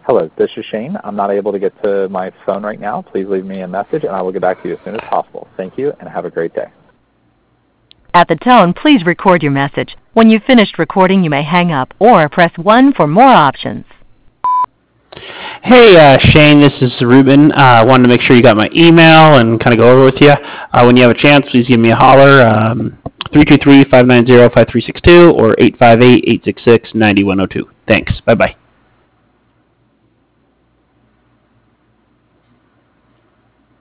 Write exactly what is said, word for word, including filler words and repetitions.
Hello, this is Shane. I'm not able to get to my phone right now. Please leave me a message, and I will get back to you as soon as possible. Thank you, and have a great day. At the tone, please record your message. When you've finished recording, you may hang up or press one for more options. Hey, uh, Shane, this is Ruben. I uh, wanted to make sure you got my email and kind of go over with you. Uh, when you have a chance, please give me a holler, um, three two three, five nine zero, five three six two or eight five eight, eight six six, nine one zero two. Thanks. Bye-bye.